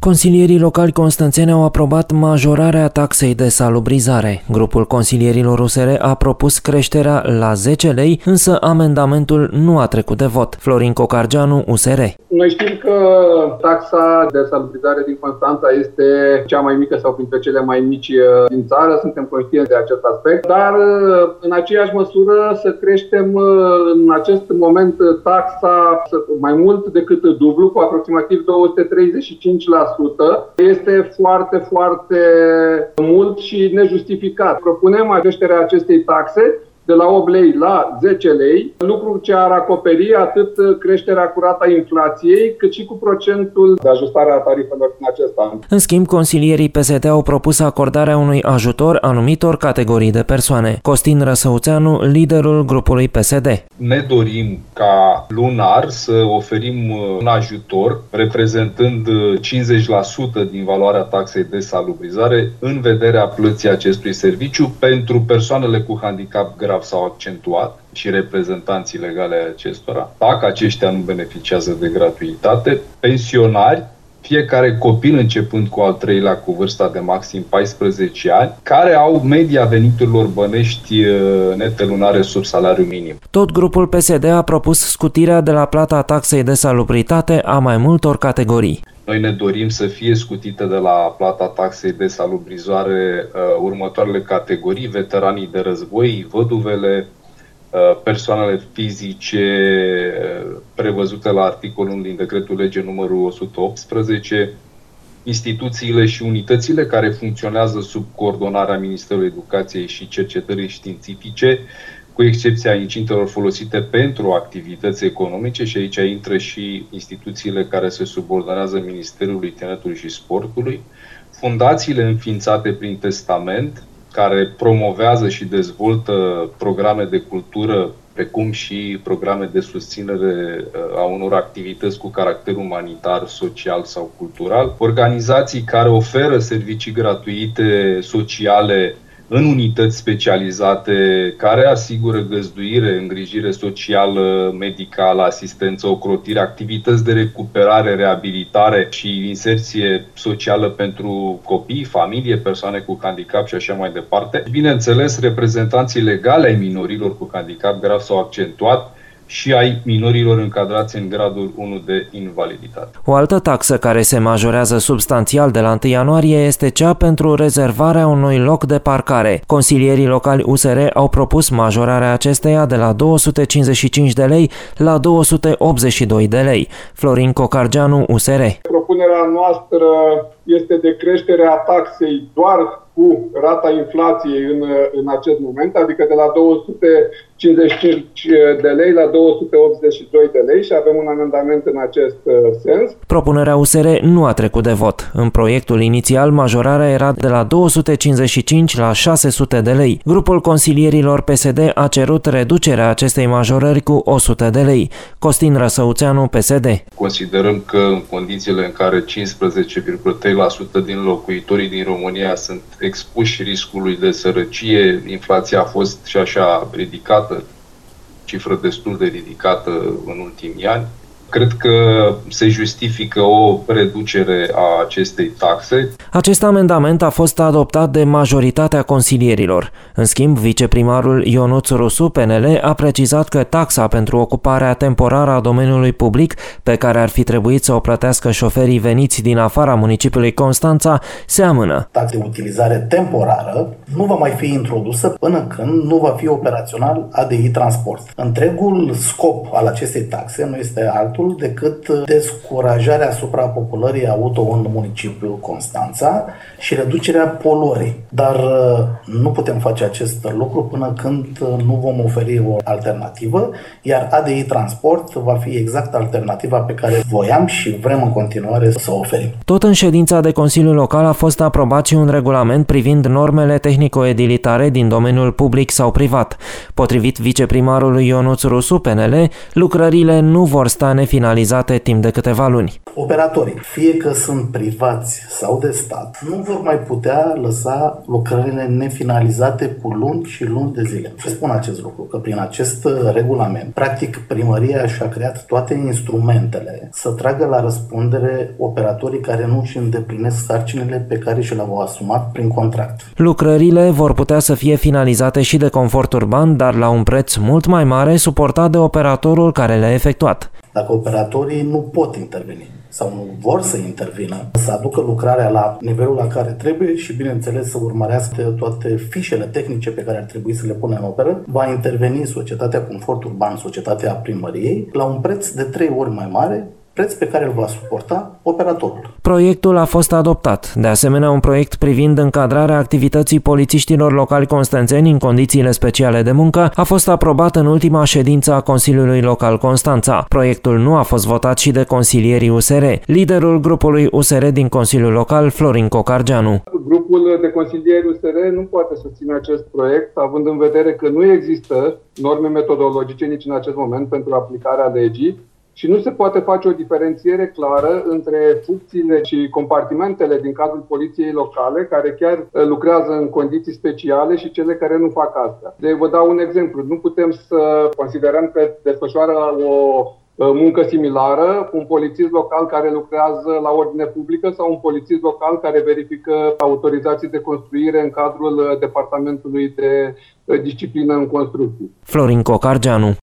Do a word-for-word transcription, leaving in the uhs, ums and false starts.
Consilierii locali constanțeni au aprobat majorarea taxei de salubrizare. Grupul consilierilor U S R a propus creșterea la zece lei, însă amendamentul nu a trecut de vot. Florin Cocargeanu, U S R. Noi știm că taxa de salubrizare din Constanța este cea mai mică sau printre cele mai mici din țară, suntem conștienți de acest aspect, dar în aceeași măsură să creștem în acest moment taxa mai mult decât dublu, cu aproximativ două sute treizeci și cinci la sută. Este foarte, foarte mult și nejustificat. Propunem creșterea acestei taxe de la opt lei la zece lei, lucru ce ar acoperi atât creșterea cu rata inflației, cât și cu procentul de ajustare a tarifelor în acest an. În schimb, consilierii P S D au propus acordarea unui ajutor anumitor categorii de persoane. Costin Răsăuțeanu, liderul grupului P S D. Ne dorim ca lunar să oferim un ajutor reprezentând cincizeci la sută din valoarea taxei de salubrizare în vederea plății acestui serviciu pentru persoanele cu handicap grav sau accentuat și reprezentanții legale ai acestora. Dacă aceștia nu beneficiază de gratuitate, pensionari, fiecare copil începând cu al treilea cu vârsta de maxim paisprezece ani, care au media veniturilor bănești nete lunare sub salariu minim. Tot grupul P S D a propus scutirea de la plata taxei de salubritate a mai multor categorii. Noi ne dorim să fie scutite de la plata taxei de salubrizare uh, următoarele categorii: veteranii de război, văduvele, uh, persoanele fizice uh, prevăzute la articolul unu din decretul lege numărul o sută optsprezece, instituțiile și unitățile care funcționează sub coordonarea Ministerului Educației și Cercetării Științifice, cu excepția incintelor folosite pentru activități economice, și aici intră și instituțiile care se subordonează Ministerului Tineretului și Sportului, fundațiile înființate prin testament, care promovează și dezvoltă programe de cultură, precum și programe de susținere a unor activități cu caracter umanitar, social sau cultural, organizații care oferă servicii gratuite sociale în unități specializate care asigură găzduire, îngrijire socială, medicală, asistență, ocrotire, activități de recuperare, reabilitare și inserție socială pentru copii, familie, persoane cu handicap și așa mai departe. Bineînțeles, reprezentanții legale ai minorilor cu handicap grav sau accentuat și ai minorilor încadrați în gradul unu de invaliditate. O altă taxă care se majorează substanțial de la întâi ianuarie este cea pentru rezervarea unui loc de parcare. Consilierii locali U S R au propus majorarea acesteia de la două sute cincizeci și cinci de lei la două sute optzeci și doi de lei. Florin Cocargeanu, U S R. Propunerea noastră este de creșterea taxei doar cu rata inflației în, în acest moment, adică de la două sute cincizeci și cinci de lei la două sute optzeci și doi de lei, și avem un amendament în acest sens. Propunerea U S R nu a trecut de vot. În proiectul inițial, majorarea era de la două sute cincizeci și cinci la șase sute de lei. Grupul consilierilor P S D a cerut reducerea acestei majorări cu o sută de lei. Costin Răsăuțeanu, P S D. Considerăm că în condițiile în care cincisprezece virgulă trei la sută din locuitorii din România sunt expuși riscului de sărăcie, inflația a fost și așa ridicată, cifră destul de ridicată în ultimii ani. Cred că se justifică o reducere a acestei taxe. Acest amendament a fost adoptat de majoritatea consilierilor. În schimb, viceprimarul Ionuț Rusu, P N L, a precizat că taxa pentru ocuparea temporară a domeniului public, pe care ar fi trebuit să o plătească șoferii veniți din afara municipiului Constanța, se amână. Taxa de utilizare temporară nu va mai fi introdusă până când nu va fi operațional A D I Transport. Întregul scop al acestei taxe nu este altul decât descurajarea suprapopulării auto în municipiul Constanța și reducerea poluării. Dar nu putem face acest lucru până când nu vom oferi o alternativă, iar A D I Transport va fi exact alternativa pe care voiam și vrem în continuare să o oferim. Tot în ședința de Consiliul Local a fost aprobat și un regulament privind normele tehnico-edilitare din domeniul public sau privat. Potrivit viceprimarului Ionuț Rusu, P N L, lucrările nu vor sta nefinalizate timp de câteva luni. Operatorii, fie că sunt privați sau de stat, nu vor mai putea lăsa lucrările nefinalizate cu luni și luni de zile. Și spun acest lucru, că prin acest regulament, practic primăria și-a creat toate instrumentele să tragă la răspundere operatorii care nu își îndeplinesc sarcinile pe care și le-au asumat prin contract. Lucrările vor putea să fie finalizate și de Confort Urban, dar la un preț mult mai mare, suportat de operatorul care le-a efectuat. Dacă operatorii nu pot interveni sau nu vor să intervină, să aducă lucrarea la nivelul la care trebuie și, bineînțeles, să urmărească toate fișele tehnice pe care ar trebui să le pună în operă, va interveni societatea Confort Urban, societatea primăriei, la un preț de trei ori mai mare, preț pe care îl va suporta operatorul. Proiectul a fost adoptat. De asemenea, un proiect privind încadrarea activității polițiștilor locali constanțeni în condițiile speciale de muncă a fost aprobat în ultima ședință a Consiliului Local Constanța. Proiectul nu a fost votat și de consilierii U S R. Liderul grupului U S R din Consiliul Local, Florin Cocargeanu. Grupul de consilieri U S R nu poate susține acest proiect, având în vedere că nu există norme metodologice nici în acest moment pentru aplicarea legii, și nu se poate face o diferențiere clară între funcțiile și compartimentele din cadrul poliției locale, care chiar lucrează în condiții speciale, și cele care nu fac asta. De vă dau un exemplu. Nu putem să considerăm că desfășoară o muncă similară un polițist local care lucrează la ordine publică sau un polițist local care verifică autorizații de construire în cadrul Departamentului de Disciplină în Construcții. Florin Cocargeanu.